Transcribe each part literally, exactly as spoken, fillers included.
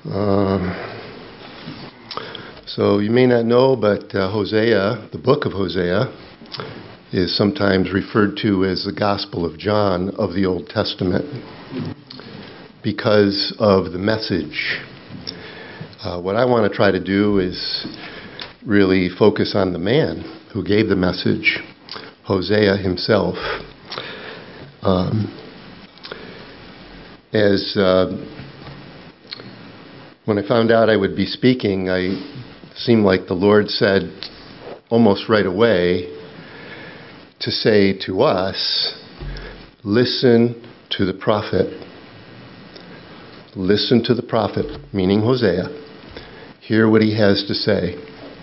Um, so you may not know, but uh, Hosea, the book of Hosea, is sometimes referred to as the Gospel of John of the Old Testament because of the message. Uh, what I want to try to do is really focus on the man who gave the message, Hosea himself. Um, as uh, when I found out I would be speaking, I seemed like the Lord said almost right away to say to us, listen to the prophet. Listen to the prophet, meaning Hosea. Hear what he has to say.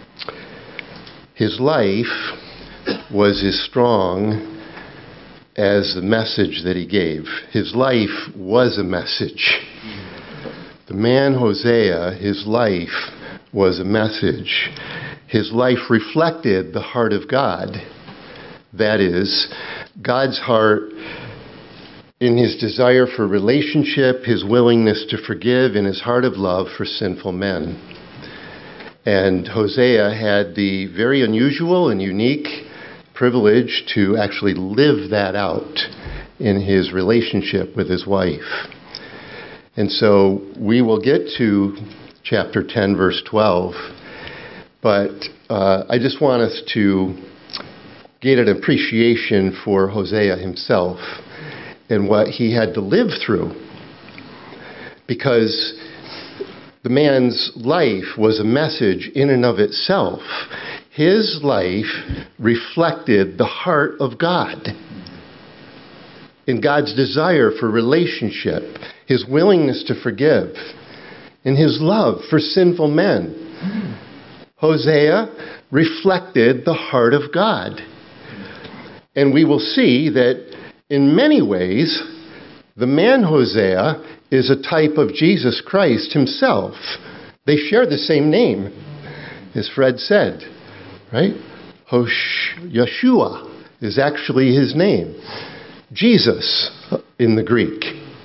His life was as strong as the message that he gave. His life was a message. The man Hosea, his life was a message. His life reflected the heart of God. That is, God's heart in his desire for relationship, his willingness to forgive, and his heart of love for sinful men. And Hosea had the very unusual and unique privilege to actually live that out in his relationship with his wife. And so we will get to chapter ten, verse twelve, but uh, I just want us to get an appreciation for Hosea himself and what he had to live through, because the man's life was a message in and of itself. His life reflected the heart of God and God's desire for relationship, his willingness to forgive, and his love for sinful men. Hosea reflected the heart of God. And we will see that in many ways, the man Hosea is a type of Jesus Christ himself. They share the same name, as Fred said, right? Hosh- Yeshua is actually his name. Jesus in the Greek.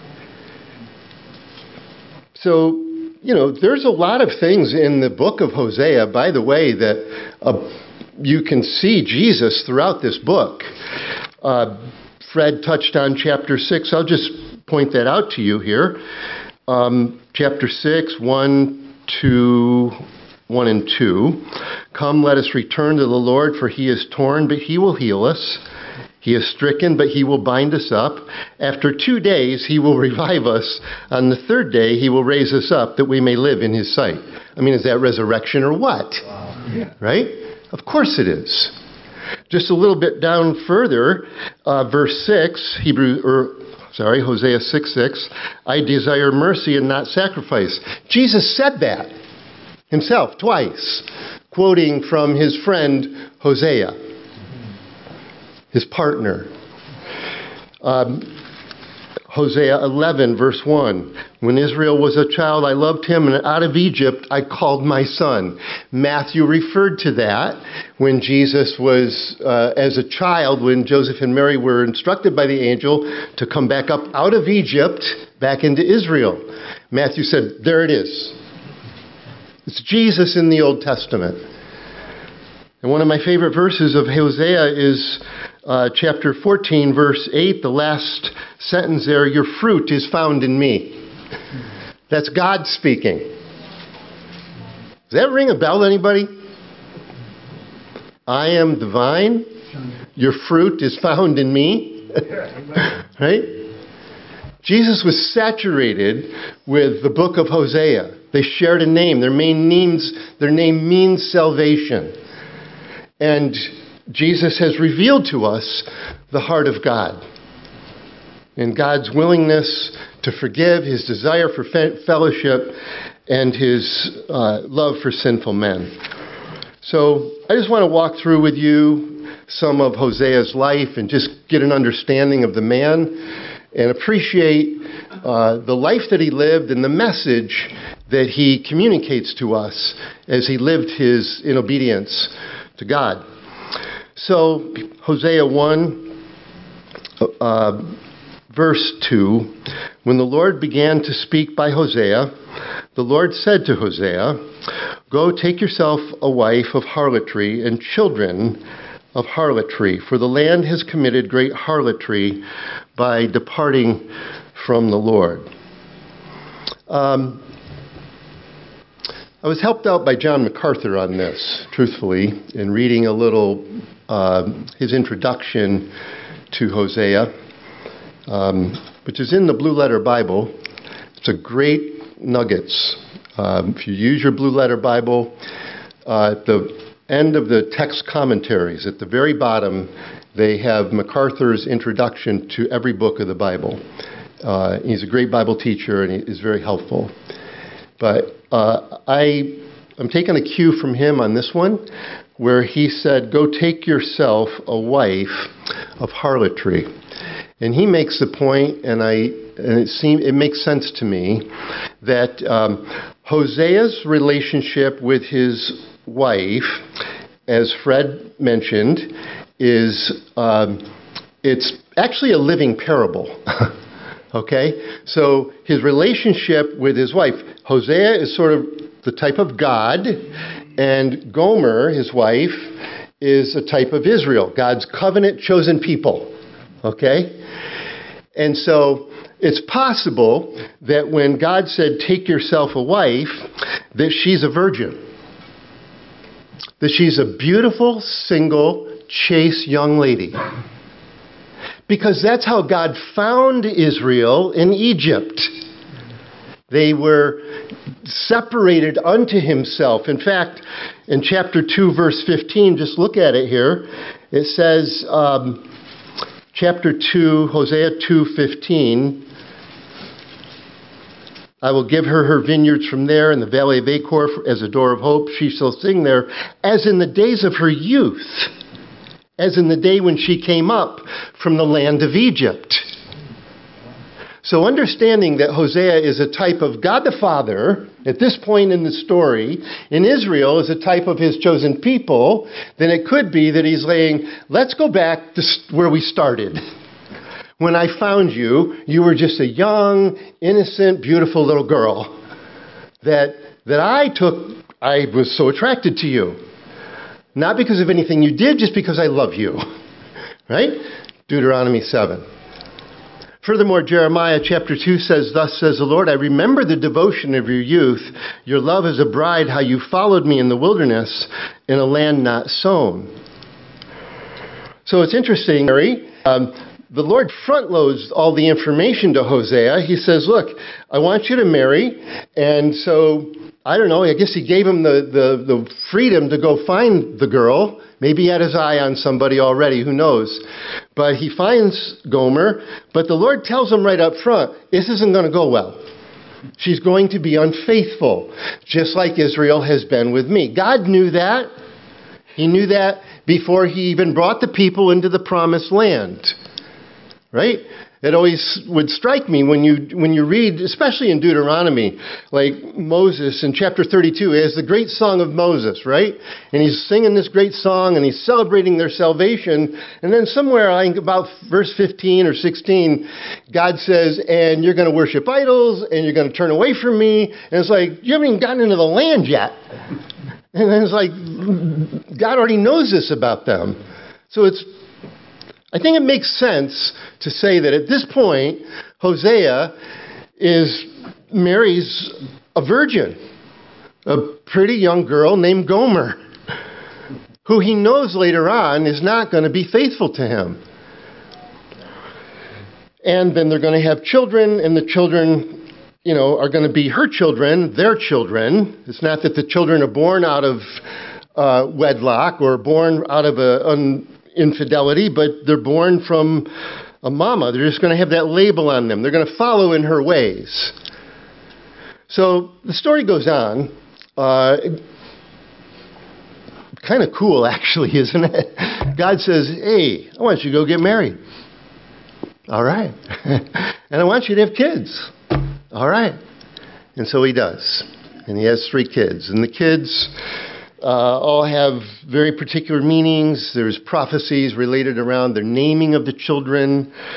So, you know, there's a lot of things in the book of Hosea, by the way, that uh, you can see Jesus throughout this book. Uh, Fred touched on chapter six. I'll just point that out to you here. Um, chapter six, one, two, one and two. Come, let us return to the Lord, for he is torn, but he will heal us. He is stricken, but he will bind us up. After two days, he will revive us. On the third day, he will raise us up that we may live in his sight. I mean, is that resurrection or what? Wow. Yeah. Right? Of course it is. Just a little bit down further, uh, verse six, Hebrew, or sorry, Hosea six six, I desire mercy and not sacrifice. Jesus said that himself twice, quoting from his friend Hosea, his partner. Um, Hosea eleven, verse one. When Israel was a child, I loved him, and out of Egypt I called my son. Matthew referred to that when Jesus was, uh, as a child, when Joseph and Mary were instructed by the angel to come back up out of Egypt, back into Israel. Matthew said, there it is. It's Jesus in the Old Testament. And one of my favorite verses of Hosea is uh, chapter fourteen, verse eight, the last sentence there, your fruit is found in me. That's God speaking. Does that ring a bell to anybody? I am the vine. Your fruit is found in me. Right? Jesus was saturated with the book of Hosea. They shared a name. Their main names, their name means salvation. And Jesus has revealed to us the heart of God and God's willingness to forgive, his desire for fe- fellowship, and his uh, love for sinful men. So I just want to walk through with you some of Hosea's life and just get an understanding of the man and appreciate uh, the life that he lived and the message that he communicates to us as he lived his in obedience to God. So Hosea one, uh, verse two, when the Lord began to speak by Hosea, the Lord said to Hosea, "Go take yourself a wife of harlotry and children of harlotry, for the land has committed great harlotry by departing from the Lord." Um, I was helped out by John MacArthur on this, truthfully, in reading a little uh, his introduction to Hosea, um, which is in the Blue Letter Bible. It's a great nuggets. Um, if you use your Blue Letter Bible, uh, at the end of the text commentaries, at the very bottom, they have MacArthur's introduction to every book of the Bible. Uh, he's a great Bible teacher, and he is very helpful. But uh, I, I'm taking a cue from him on this one, where he said, "Go take yourself a wife of harlotry." And he makes the point, and I, and it seems it makes sense to me, that um, Hosea's relationship with his wife, as Fred mentioned, is um, it's actually a living parable. Okay? So his relationship with his wife, Hosea is sort of the type of God, and Gomer, his wife, is a type of Israel, God's covenant chosen people. Okay? And so it's possible that when God said, "Take yourself a wife," that she's a virgin. That she's a beautiful, single, chaste young lady. Because that's how God found Israel in Egypt. They were separated unto himself. In fact, in chapter two, verse fifteen, just look at it here. It says, um, chapter two, Hosea two fifteen, "I will give her her vineyards from there, in the valley of Achor as a door of hope. She shall sing there as in the days of her youth, as in the day when she came up from the land of Egypt." So understanding that Hosea is a type of God the Father, at this point in the story, in Israel is a type of his chosen people, then it could be that he's saying, let's go back to where we started. When I found you, you were just a young, innocent, beautiful little girl that that I took, I was so attracted to you. Not because of anything you did, just because I love you. Right? Deuteronomy seven. Furthermore, Jeremiah chapter two says, "Thus says the Lord, I remember the devotion of your youth, your love as a bride, how you followed me in the wilderness, in a land not sown." So it's interesting, Mary. Um, the Lord front loads all the information to Hosea. He says, look, I want you to marry. And so, I don't know, I guess he gave him the, the, the freedom to go find the girl. Maybe he had his eye on somebody already, who knows. But he finds Gomer, but the Lord tells him right up front, this isn't going to go well. She's going to be unfaithful, just like Israel has been with me. God knew that. He knew that before he even brought the people into the promised land. Right? It always would strike me when you when you read, especially in Deuteronomy, like Moses in chapter thirty-two, he has the great song of Moses, right? And he's singing this great song and he's celebrating their salvation. And then somewhere, I think about verse fifteen or sixteen, God says, and you're going to worship idols and you're going to turn away from me. And it's like, you haven't even gotten into the land yet. And then it's like, God already knows this about them. So it's I think it makes sense to say that at this point, Hosea is marries a virgin, a pretty young girl named Gomer, who he knows later on is not going to be faithful to him. And then they're going to have children, and the children, you know, are going to be her children, their children. It's not that the children are born out of uh, wedlock or born out of a un- infidelity, but they're born from a mama. They're just going to have that label on them. They're going to follow in her ways. So the story goes on. Uh, kind of cool, actually, isn't it? God says, hey, I want you to go get married. All right. And I want you to have kids. All right. And so he does. And he has three kids. And the kids Uh, all have very particular meanings. There's prophecies related around the naming of the children.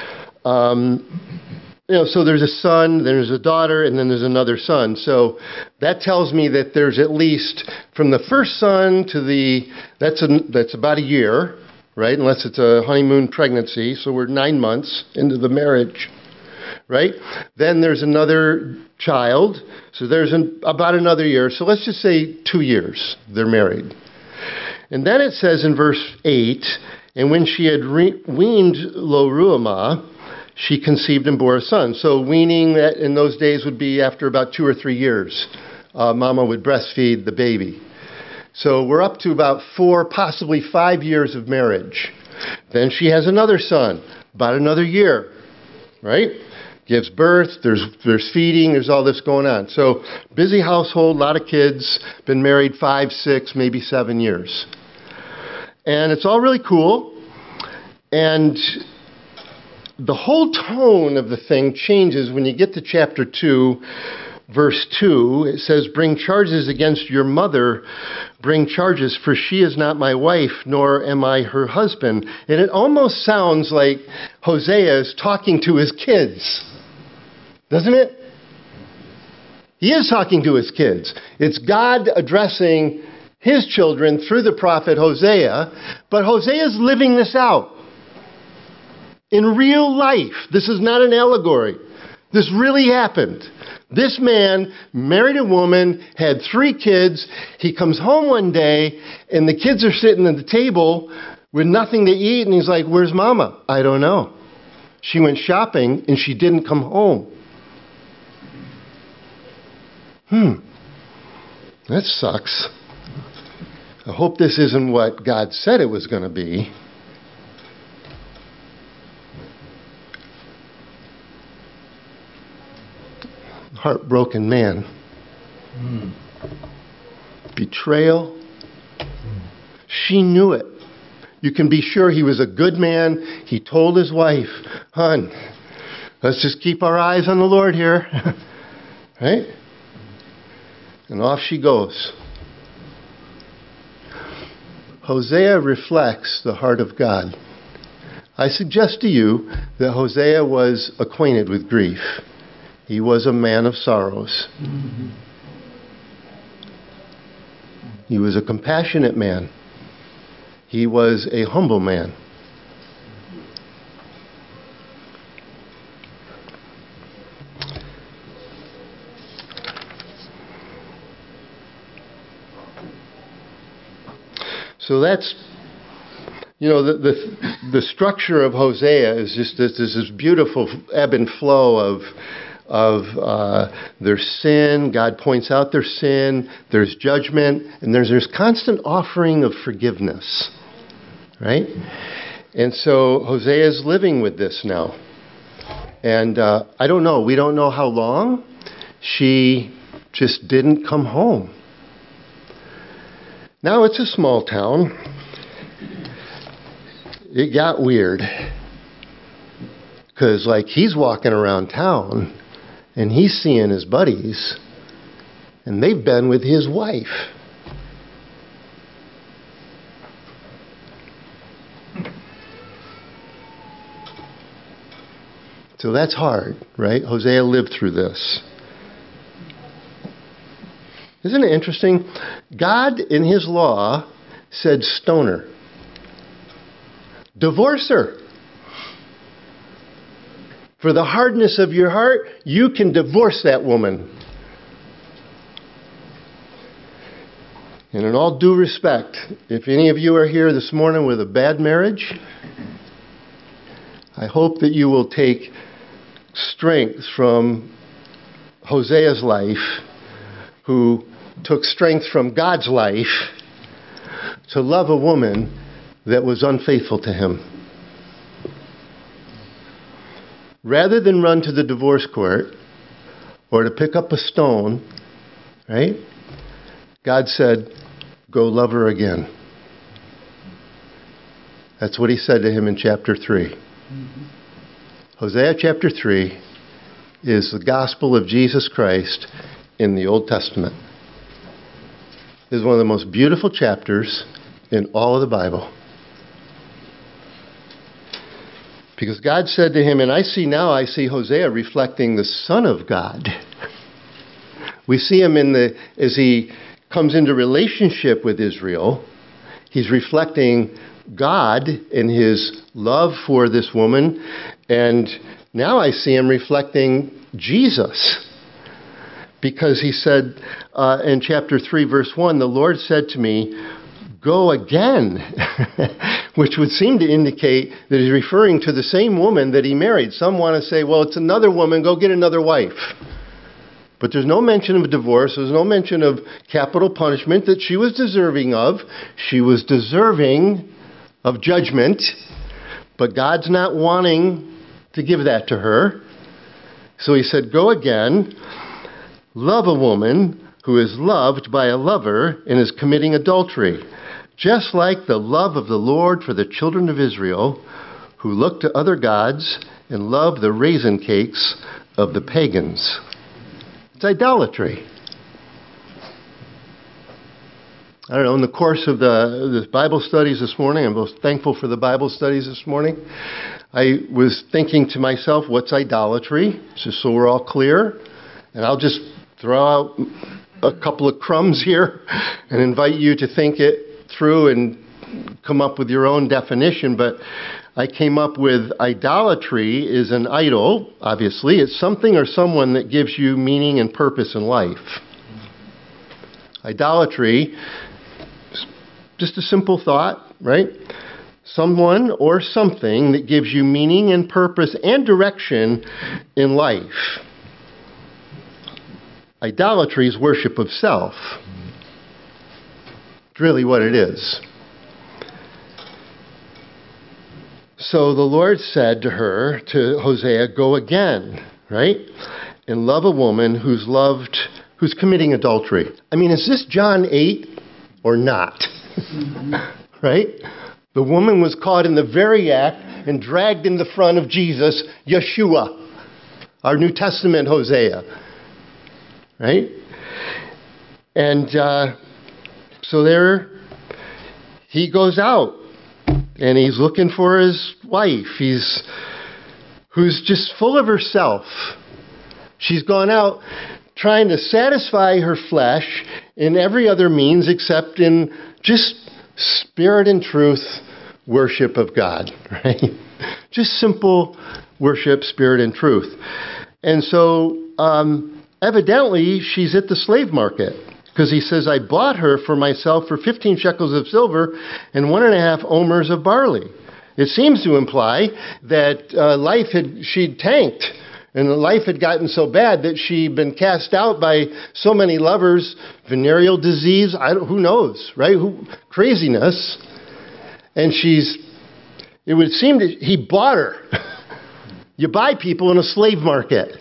Um, you know, so there's a son, there's a daughter, and then there's another son. So that tells me that there's at least from the first son to the that's a, that's about a year, right? Unless it's a honeymoon pregnancy. So we're nine months into the marriage, right? Then there's another child. So there's an, about another year. So let's just say two years they're married. And then it says in verse eight, and when she had re- weaned Lo-ruhamah, she conceived and bore a son. So weaning that in those days would be after about two or three years. Uh, mama would breastfeed the baby. So we're up to about four, possibly five years of marriage. Then she has another son, about another year, right? Gives birth, there's there's feeding, there's all this going on. So busy household, a lot of kids, been married five, six, maybe seven years. And it's all really cool. And the whole tone of the thing changes when you get to chapter two, verse two. It says, bring charges against your mother, bring charges, for she is not my wife, nor am I her husband. And it almost sounds like Hosea is talking to his kids, doesn't it? He is talking to his kids. It's God addressing his children through the prophet Hosea, but Hosea is living this out. In real life, this is not an allegory. This really happened. This man married a woman, had three kids. He comes home one day, and the kids are sitting at the table with nothing to eat, and he's like, where's Mama? I don't know. She went shopping, and she didn't come home. Hmm. That sucks. I hope this isn't what God said it was going to be. Heartbroken man. Mm. Betrayal. Mm. She knew it. You can be sure he was a good man. He told his wife, hon, let's just keep our eyes on the Lord here. Right? And off she goes. Hosea reflects the heart of God. I suggest to you that Hosea was acquainted with grief. He was a man of sorrows. Mm-hmm. He was a compassionate man. He was a humble man. So that's, you know, the the, the structure of Hosea is just this, this beautiful ebb and flow of of uh, their sin. God points out their sin. There's judgment, and there's there's constant offering of forgiveness, right? And so Hosea is living with this now, and uh, I don't know. We don't know how long. She just didn't come home. Now it's a small town. It got weird because, like, he's walking around town. And he's seeing his buddies, and they've been with his wife. So that's hard, right? Hosea lived through this. Isn't it interesting? God, in his law, said stone her. Divorce her. For the hardness of your heart, you can divorce that woman. And in all due respect, if any of you are here this morning with a bad marriage, I hope that you will take strength from Hosea's life, who took strength from God's life to love a woman that was unfaithful to him. Rather than run to the divorce court or to pick up a stone, right? God said, go love her again. That's what he said to him in chapter three. Mm-hmm. Hosea chapter three is the gospel of Jesus Christ in the Old Testament. It is one of the most beautiful chapters in all of the Bible. Because God said to him, and I see now, I see Hosea reflecting the Son of God. We see him in the, as he comes into relationship with Israel, he's reflecting God in his love for this woman. And now I see him reflecting Jesus. Because he said uh, in chapter three, verse one, the Lord said to me, go again, which would seem to indicate that he's referring to the same woman that he married. Some want to say, well, it's another woman, go get another wife. But there's no mention of divorce. There's no mention of capital punishment that she was deserving of. She was deserving of judgment, but God's not wanting to give that to her. So he said, go again, love a woman who is loved by a lover and is committing adultery, just like the love of the Lord for the children of Israel, who look to other gods and love the raisin cakes of the pagans. It's idolatry. I don't know, in the course of the, the Bible studies this morning, I'm most thankful for the Bible studies this morning, I was thinking to myself, what's idolatry? Just so we're all clear. And I'll just throw out a couple of crumbs here and invite you to think it through and come up with your own definition. But I came up with idolatry is an idol, obviously. It's something or someone that gives you meaning and purpose in life. Idolatry, just a simple thought, right? Someone or something that gives you meaning and purpose and direction in life. Idolatry is worship of self. It's really what it is. So the Lord said to her, to Hosea, go again, right? And love a woman who's loved, who's committing adultery. I mean, is this John eight or not? Right? The woman was caught in the very act and dragged in the front of Jesus, Yeshua, our New Testament Hosea. Right? And uh, so there he goes out. And he's looking for his wife. He's who's just full of herself. She's gone out trying to satisfy her flesh in every other means except in just spirit and truth worship of God. Right? Just simple worship, spirit and truth. And so um, evidently she's at the slave market. Because he says, I bought her for myself for fifteen shekels of silver and one and a half omers of barley. It seems to imply that uh, life had, she'd tanked. And life had gotten so bad that she'd been cast out by so many lovers, venereal disease, I don't, who knows, right? Who, craziness. And she's, it would seem that he bought her. You buy people in a slave market.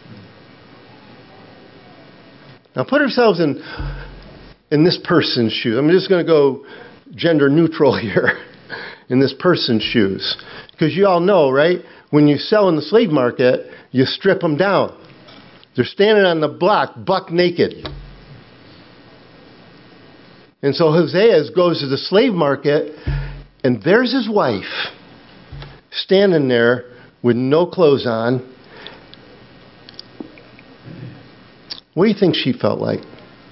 Now put ourselves in in this person's shoes. I'm just going to go gender neutral here. In this person's shoes. Because you all know, right? When you sell in the slave market, you strip them down. They're standing on the block, buck naked. And so Hosea goes to the slave market, and there's his wife standing there with no clothes on. What do you think she felt like? You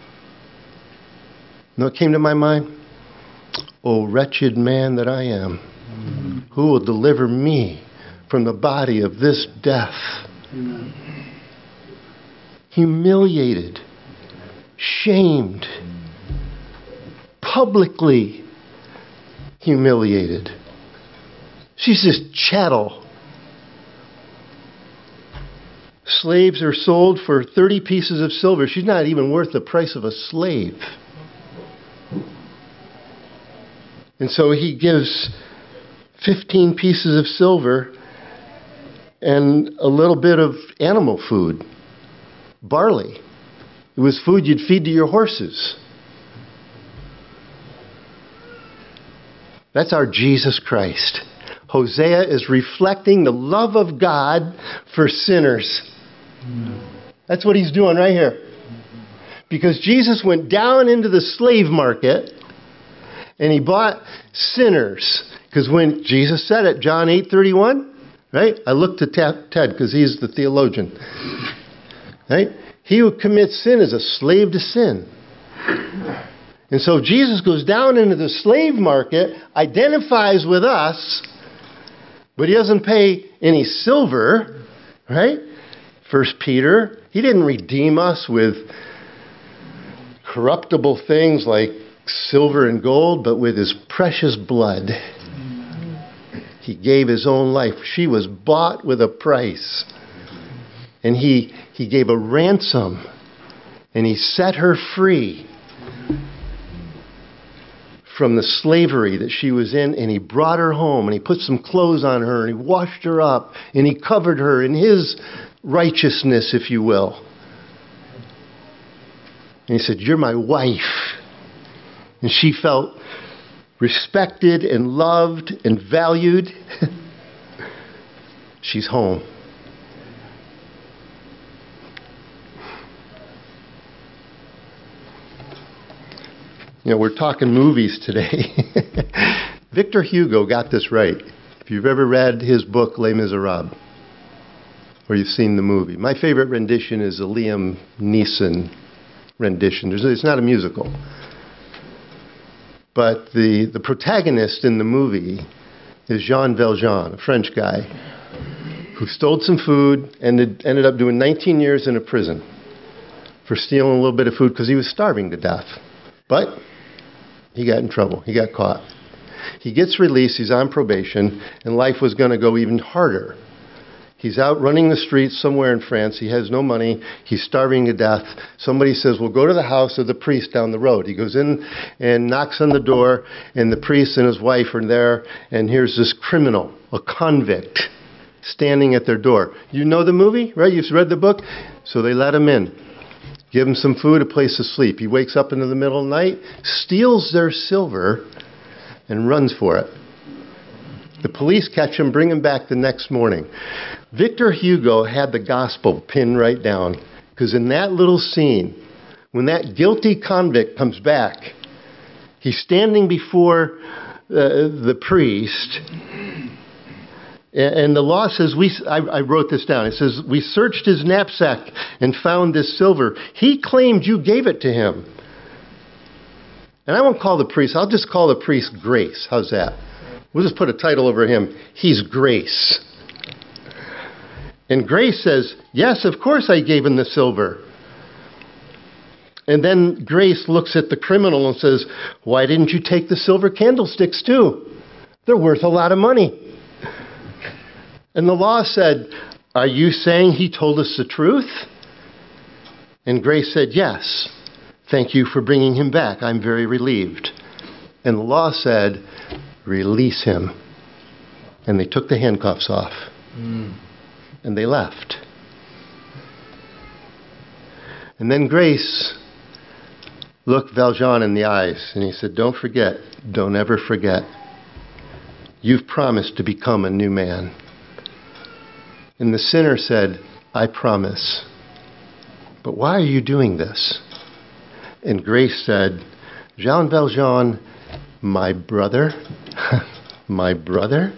know what came to my mind? Oh, wretched man that I am, mm-hmm. Who will deliver me from the body of this death? Amen. Humiliated, shamed, publicly humiliated. She's just chattel. Slaves are sold for thirty pieces of silver. She's not even worth the price of a slave. And so he gives fifteen pieces of silver and a little bit of animal food, barley. It was food you'd feed to your horses. That's our Jesus Christ. Hosea is reflecting the love of God for sinners. That's what he's doing right here. Because Jesus went down into the slave market and he bought sinners. Because when Jesus said it, John eight thirty-one, right? I look to Ted because he's the theologian, right? He who commits sin is a slave to sin. And so Jesus goes down into the slave market, identifies with us, but he doesn't pay any silver, right? First Peter, he didn't redeem us with corruptible things like silver and gold, but with his precious blood. He gave his own life. She was bought with a price. And he, he gave a ransom. And he set her free from the slavery that she was in. And he brought her home. And he put some clothes on her. And he washed her up. And he covered her in his righteousness, if you will. And he said, "You're my wife." And she felt respected and loved and valued. She's home. You know, we're talking movies today. Victor Hugo got this right. If you've ever read his book, Les Miserables, or you've seen the movie. My favorite rendition is a Liam Neeson rendition. There's, it's not a musical. But the, the protagonist in the movie is Jean Valjean, a French guy, who stole some food and ended up doing nineteen years in a prison for stealing a little bit of food because he was starving to death. But he got in trouble. He got caught. He gets released. He's on probation, and life was going to go even harder. He's out running the streets somewhere in France. He has no money. He's starving to death. Somebody says, "Well, go to the house of the priest down the road." He goes in and knocks on the door, and the priest and his wife are there, and here's this criminal, a convict, standing at their door. You know the movie, right? You've read the book? So they let him in. Give him some food, a place to sleep. He wakes up in the middle of the night, steals their silver, and runs for it. The police catch him, bring him back the next morning. Victor Hugo had the gospel pinned right down, because in that little scene, when that guilty convict comes back, he's standing before uh, the priest, and the law says, we, I, I wrote this down, it says, "We searched his knapsack and found this silver. He claimed you gave it to him." And I won't call the priest, I'll just call the priest Grace. How's that? We'll just put a title over him. He's Grace. And Grace says, "Yes, of course I gave him the silver." And then Grace looks at the criminal and says, "Why didn't you take the silver candlesticks too? They're worth a lot of money." And the law said, "Are you saying he told us the truth?" And Grace said, "Yes. Thank you for bringing him back. I'm very relieved." And the law said, "Release him." And they took the handcuffs off. Mm. And they left. And then Grace looked Valjean in the eyes and he said, "Don't forget, don't ever forget. You've promised to become a new man." And the sinner said, "I promise. But why are you doing this?" And Grace said, "Jean Valjean, my brother, my brother,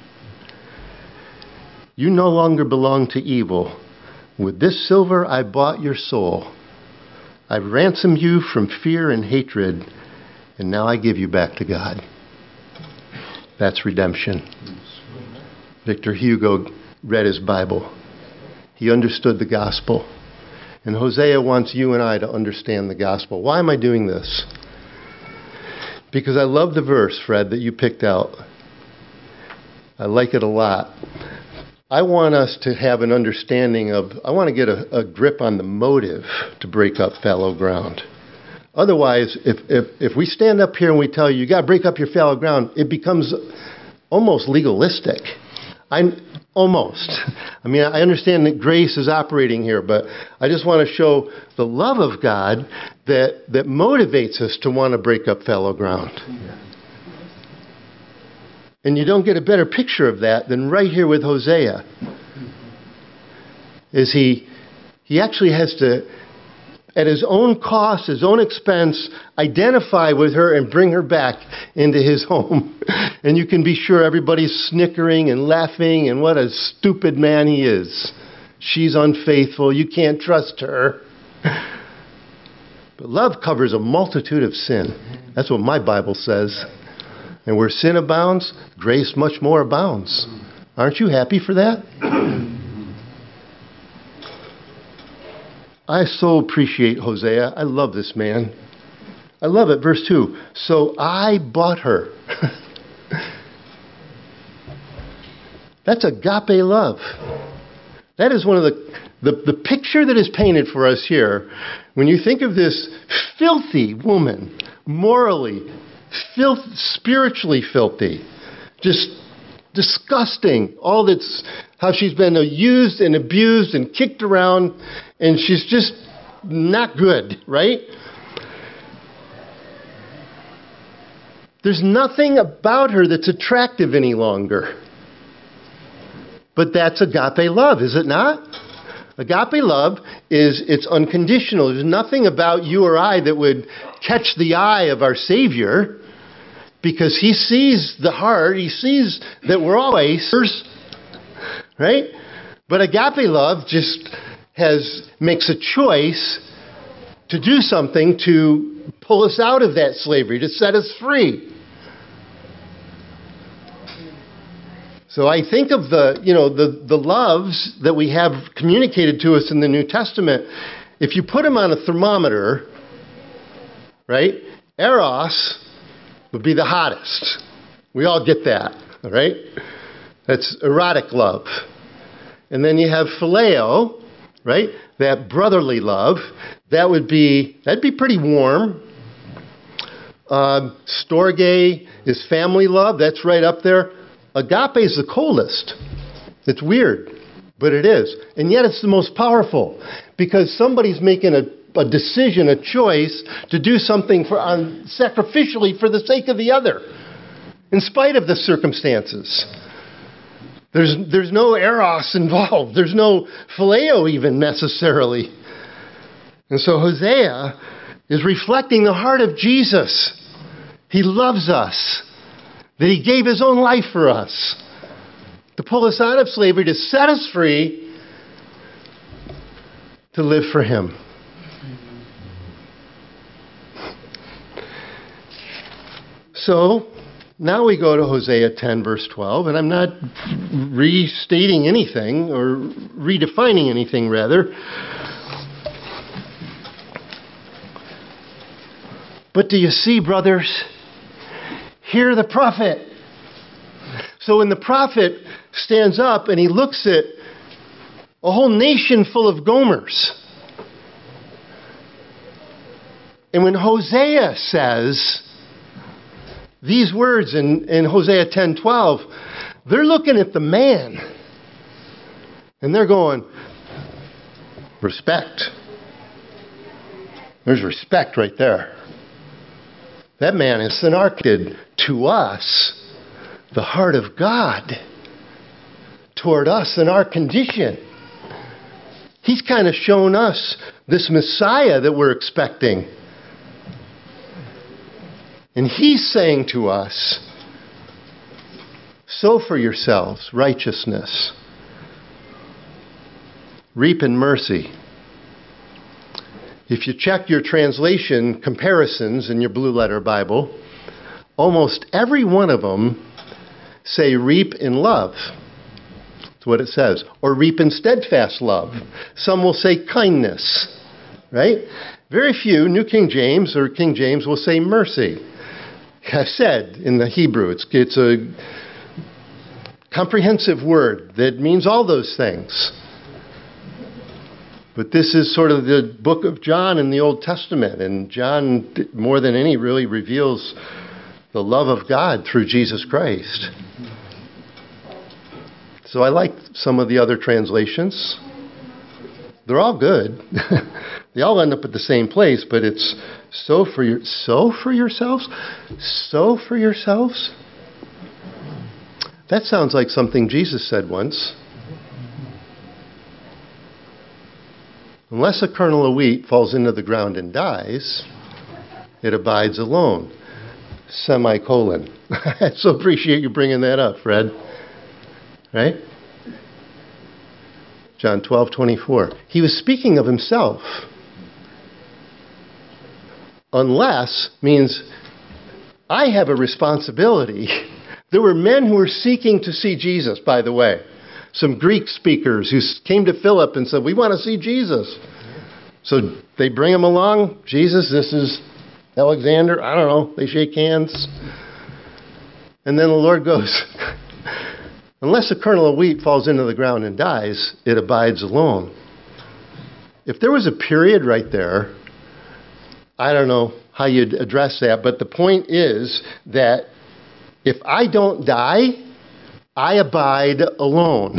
you no longer belong to evil. With this silver I bought your soul. I've ransomed you from fear and hatred, and now I give you back to God." That's redemption. Victor Hugo read his Bible. He understood the gospel. And Hosea wants you and I to understand the gospel. Why am I doing this? Because I love the verse, Fred, that you picked out. I like it a lot. I want us to have an understanding of, I want to get a, a grip on the motive to break up fallow ground. Otherwise, if, if, if we stand up here and we tell you, you got to break up your fallow ground, it becomes almost legalistic. I'm almost. I mean, I understand that grace is operating here, but I just want to show the love of God that, that motivates us to want to break up fallow ground. And you don't get a better picture of that than right here with Hosea. Is he, he actually has to at his own cost, his own expense, identify with her and bring her back into his home. And you can be sure everybody's snickering and laughing, and what a stupid man he is. She's unfaithful. You can't trust her. But love covers a multitude of sin. That's what my Bible says. And where sin abounds, grace much more abounds. Aren't you happy for that? I so appreciate Hosea. I love this man. I love it. Verse two. So I bought her. That's agape love. That is one of the, the, the picture that is painted for us here. When you think of this filthy woman, morally, filth, spiritually filthy, just disgusting, all that's how she's been used and abused and kicked around, and she's just not good, right? There's nothing about her that's attractive any longer. But that's agape love, is it not? Agape love is, it's unconditional. There's nothing about you or I that would catch the eye of our Savior, because he sees the heart. He sees that we're always, right? But agape love just has makes a choice to do something to pull us out of that slavery, to set us free. So I think of the, you know, the, the loves that we have communicated to us in the New Testament. If you put them on a thermometer, right? Eros would be the hottest. We all get that, right? That's erotic love. And then you have phileo, right? That brotherly love. That would be, that'd be pretty warm. Uh, storge is family love. That's right up there. Agape is the coldest. It's weird, but it is. And yet it's the most powerful, because somebody's making a, a decision, a choice to do something for, um, sacrificially for the sake of the other, in spite of the circumstances. There's, there's no eros involved. There's no phileo even necessarily. And so Hosea is reflecting the heart of Jesus. He loves us. That he gave his own life for us, to pull us out of slavery, to set us free, to live for him. So, now we go to Hosea ten, verse twelve, and I'm not restating anything, or redefining anything, rather. But do you see, brothers? Hear the prophet. So when the prophet stands up and he looks at a whole nation full of Gomers, and when Hosea says these words in, in Hosea ten twelve, they're looking at the man and they're going, respect. There's respect right there. That man is synarched to us the heart of God toward us and our condition. He's kind of shown us this Messiah that we're expecting. And he's saying to us, sow for yourselves righteousness. Reap in mercy. If you check your translation comparisons in your Blue Letter Bible, almost every one of them say reap in love. That's what it says. Or reap in steadfast love. Some will say kindness. Right? Very few, New King James or King James, will say mercy. I said in the Hebrew, it's, it's a comprehensive word that means all those things. But this is sort of the book of John in the Old Testament. And John, more than any, really reveals the love of God through Jesus Christ. So I like some of the other translations. They're all good. They all end up at the same place, but it's sow for your sow for yourselves? Sow for yourselves? That sounds like something Jesus said once. Unless a kernel of wheat falls into the ground and dies, it abides alone. Semicolon. I so appreciate you bringing that up, Fred. Right? John twelve twenty-four. He was speaking of himself. Unless means I have a responsibility. There were men who were seeking to see Jesus, by the way. Some Greek speakers who came to Philip and said, we want to see Jesus. So they bring him along. Jesus, this is Alexander. I don't know. They shake hands. And then the Lord goes, unless a kernel of wheat falls into the ground and dies, it abides alone. If there was a period right there, I don't know how you'd address that, but the point is that if I don't die, I abide alone.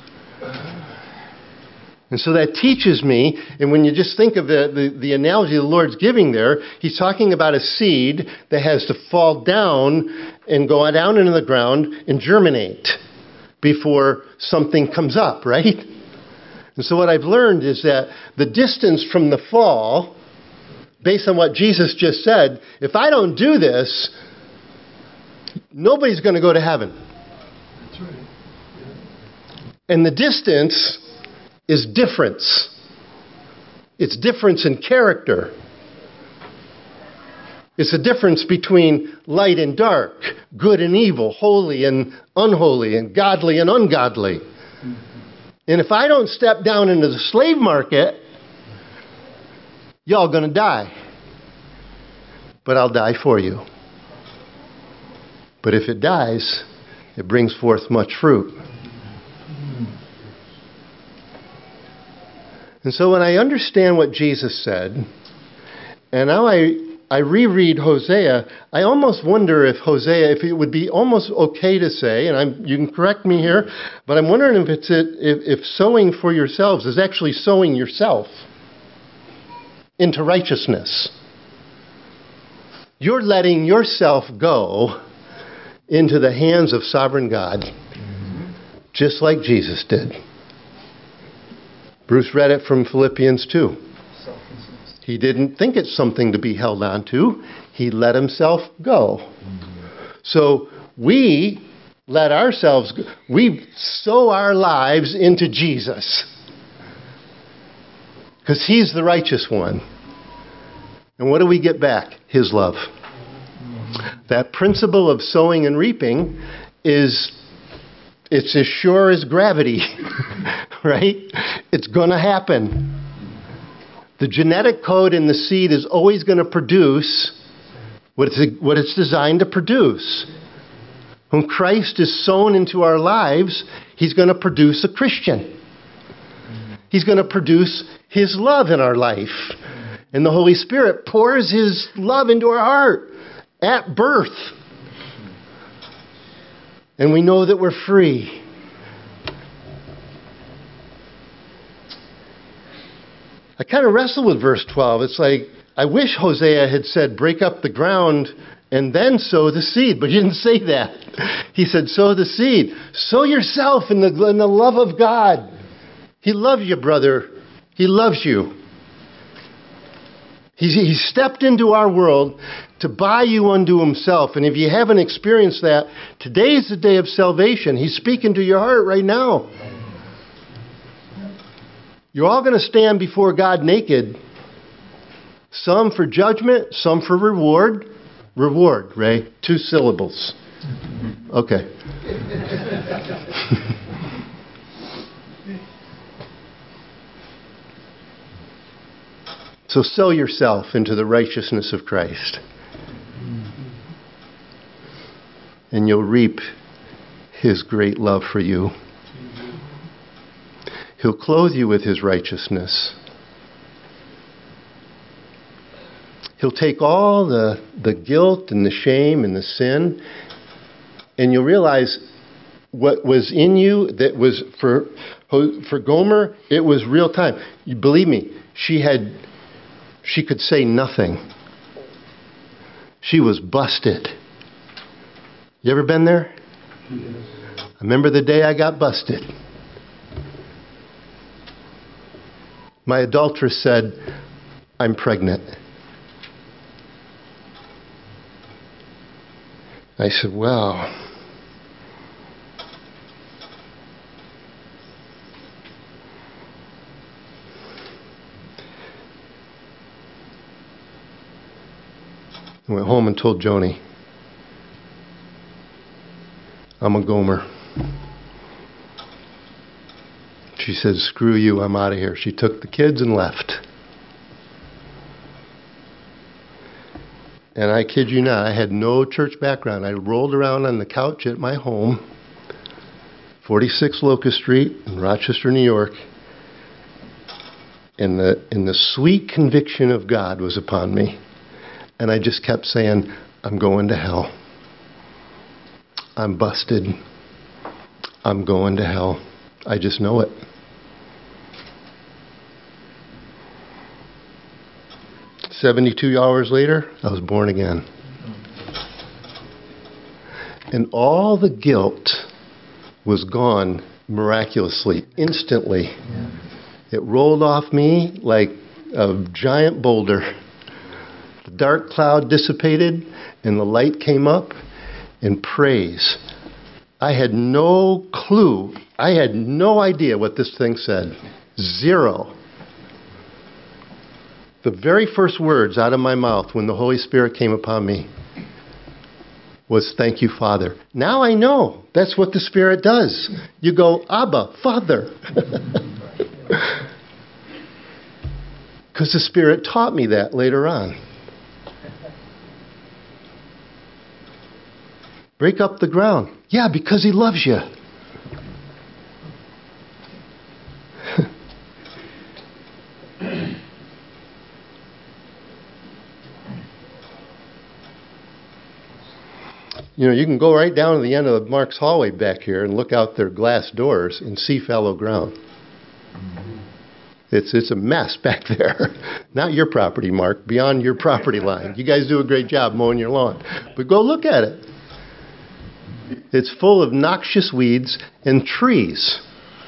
And so that teaches me, and when you just think of the, the, the analogy the Lord's giving there, he's talking about a seed that has to fall down and go down into the ground and germinate before something comes up, right? And so what I've learned is that the distance from the fall, based on what Jesus just said, if I don't do this, nobody's going to go to heaven. That's right. Yeah. And the distance is difference. It's difference in character. It's a difference between light and dark, good and evil, holy and unholy, and godly and ungodly. Mm-hmm. And if I don't step down into the slave market, y'all going to die. But I'll die for you. But if it dies, it brings forth much fruit. And so when I understand what Jesus said, and now I, I reread Hosea, I almost wonder if Hosea, if it would be almost okay to say, and I'm, you can correct me here, but I'm wondering if it's it, if, if sowing for yourselves is actually sowing yourself into righteousness. You're letting yourself go into the hands of sovereign God, just like Jesus did. Bruce read it from Philippians two. He didn't think it's something to be held on to. He let himself go. So we let ourselves go. We sow our lives into Jesus, because he's the righteous one. And what do we get back? His love. That principle of sowing and reaping is, it's as sure as gravity, right? It's going to happen. The genetic code in the seed is always going to produce what it's, what it's designed to produce. When Christ is sown into our lives, he's going to produce a Christian. He's going to produce his love in our life. And the Holy Spirit pours his love into our heart at birth. And we know that we're free. I kind of wrestle with verse twelve. It's like, I wish Hosea had said, break up the ground and then sow the seed. But he didn't say that. He said, sow the seed. Sow yourself in the, in the love of God. He loves you, brother. He loves you. He, he stepped into our world to buy you unto himself. And if you haven't experienced that, today's the day of salvation. He's speaking to your heart right now. You're all going to stand before God naked. Some for judgment, some for reward. Reward, Ray. Two syllables. Okay. So sow yourself into the righteousness of Christ. And you'll reap his great love for you. He'll clothe you with his righteousness. He'll take all the, the guilt and the shame and the sin, and you'll realize what was in you that was for, for Gomer, it was real time. You believe me, she had, she could say nothing. She was busted. You ever been there? Yes. I remember the day I got busted. My adulteress said, I'm pregnant. I said, well, I went home and told Joni, I'm a Gomer. She said, screw you, I'm out of here. She took the kids and left. And I kid you not, I had no church background. I rolled around on the couch at my home, forty-six Locust Street in Rochester, New York, and the, and the sweet conviction of God was upon me. And I just kept saying, I'm going to hell. I'm busted. I'm going to hell. I just know it. seventy-two hours later, I was born again. And all the guilt was gone miraculously, instantly. It rolled off me like a giant boulder. The dark cloud dissipated and the light came up, and praise. I had no clue. I had no idea what this thing said. Zero. The very first words out of my mouth when the Holy Spirit came upon me was, thank you, Father. Now I know that's what the Spirit does. You go, Abba, Father. Because the Spirit taught me that later on. Break up the ground. Yeah, because He loves you. You know, you can go right down to the end of Mark's hallway back here and look out their glass doors and see fallow ground. It's it's a mess back there. Not your property, Mark, beyond your property line. You guys do a great job mowing your lawn. But go look at it. It's full of noxious weeds and trees.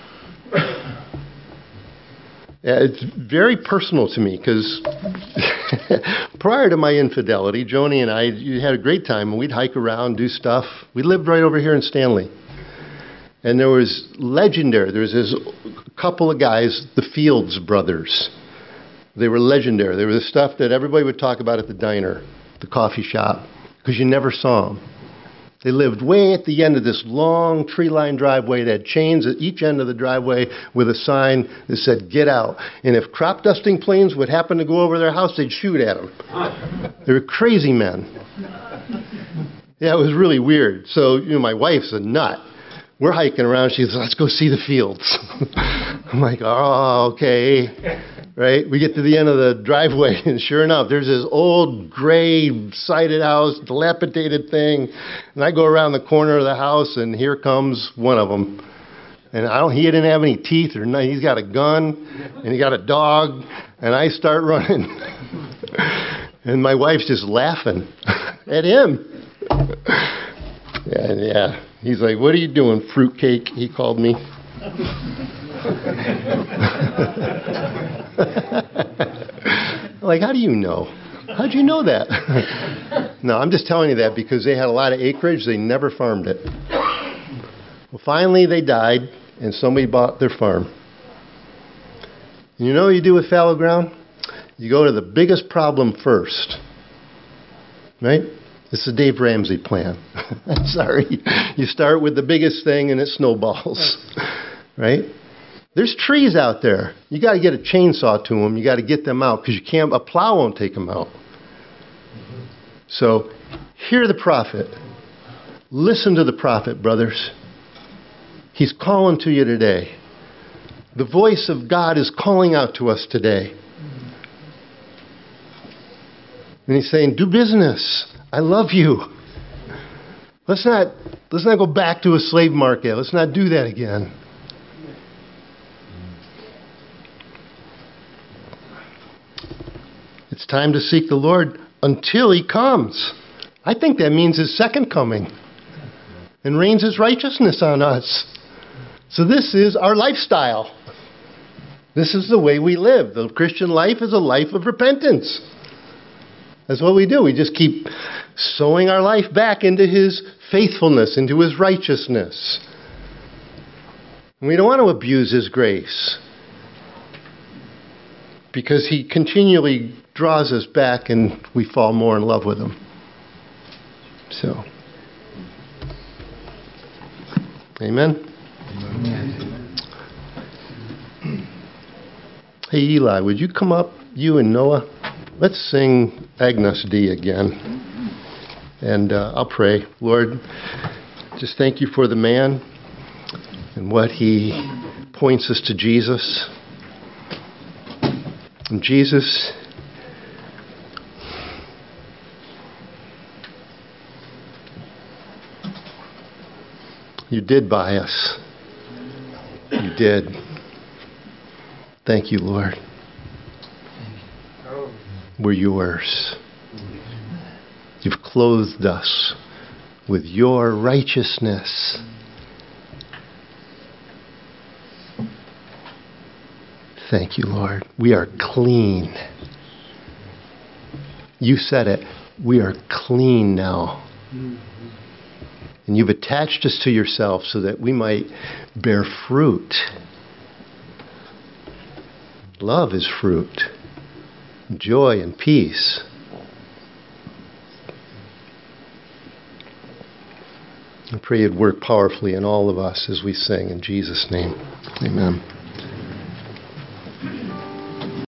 Yeah, it's very personal to me because prior to my infidelity, Joni and I you had a great time, and we'd hike around, do stuff. We lived right over here in Stanley. And there was legendary, there was this couple of guys, the Fields brothers. They were legendary. They were the stuff that everybody would talk about at the diner, the coffee shop, because you never saw them. They lived way at the end of this long tree-lined driveway that had chains at each end of the driveway with a sign that said, get out. And if crop dusting planes would happen to go over their house, they'd shoot at them. They were crazy men. Yeah, it was really weird. So, you know, my wife's a nut. We're hiking around. She says, let's go see the fields. I'm like, oh, okay. Right? We get to the end of the driveway, and sure enough, there's this old gray sided house, dilapidated thing. And I go around the corner of the house, and here comes one of them. And I don't. He didn't have any teeth or nothing. He's got a gun, and he got a dog, and I start running. And my wife's just laughing at him. Yeah, yeah. He's like, what are you doing, fruitcake? He called me. Like, how do you know? How'd you know that? No, I'm just telling you that because they had a lot of acreage. They never farmed it. Well, finally they died, and somebody bought their farm. And you know what you do with fallow ground? You go to the biggest problem first. Right? It's the Dave Ramsey plan. I'm sorry. You start with the biggest thing and it snowballs. Right? There's trees out there. You got to get a chainsaw to them. You got to get them out because you can't. A plow won't take them out. So, hear the prophet. Listen to the prophet, brothers. He's calling to you today. The voice of God is calling out to us today. And He's saying, do business. I love you. Let's not, let's not go back to a slave market. Let's not do that again. It's time to seek the Lord until He comes. I think that means His second coming and rains His righteousness on us. So this is our lifestyle. This is the way we live. The Christian life is a life of repentance. That's what we do. We just keep sowing our life back into His faithfulness, into His righteousness. And we don't want to abuse His grace, because He continually draws us back and we fall more in love with Him. So, amen? Amen. Hey Eli, would you come up, you and Noah? Let's sing Agnus Dei again. And uh, I'll pray. Lord, just thank You for the man and what he points us to Jesus. And Jesus, You did buy us. You did. Thank You, Lord. We're Yours. You've clothed us with Your righteousness. Thank You, Lord. We are clean. You said it. We are clean now. And You've attached us to Yourself so that we might bear fruit. Love is fruit. Joy and peace. I pray You'd work powerfully in all of us as we sing in Jesus' name. Amen.